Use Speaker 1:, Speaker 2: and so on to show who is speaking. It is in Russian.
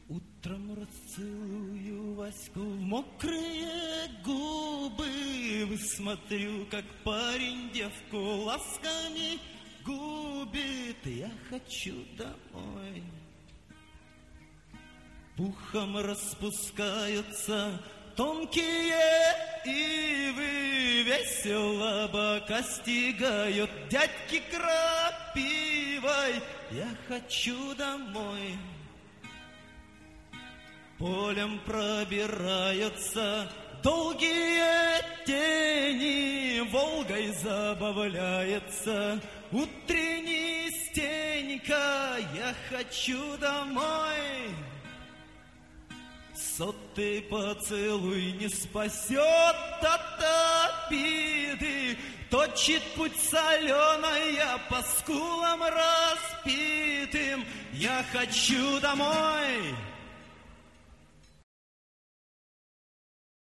Speaker 1: Утром расцелую Ваську в мокрые губы, высмотрю, как парень девку ласками губит. Я хочу домой. Пухом распускаются тонкие ивы, весело бока стигают дядьки крапивой. Я хочу домой. Полем пробираются долгие тени, Волгой забавляется утренний Стенька. Я хочу домой. Сотый поцелуй не спасет от обиды, точит путь соленая по скулам распитым. Я хочу домой.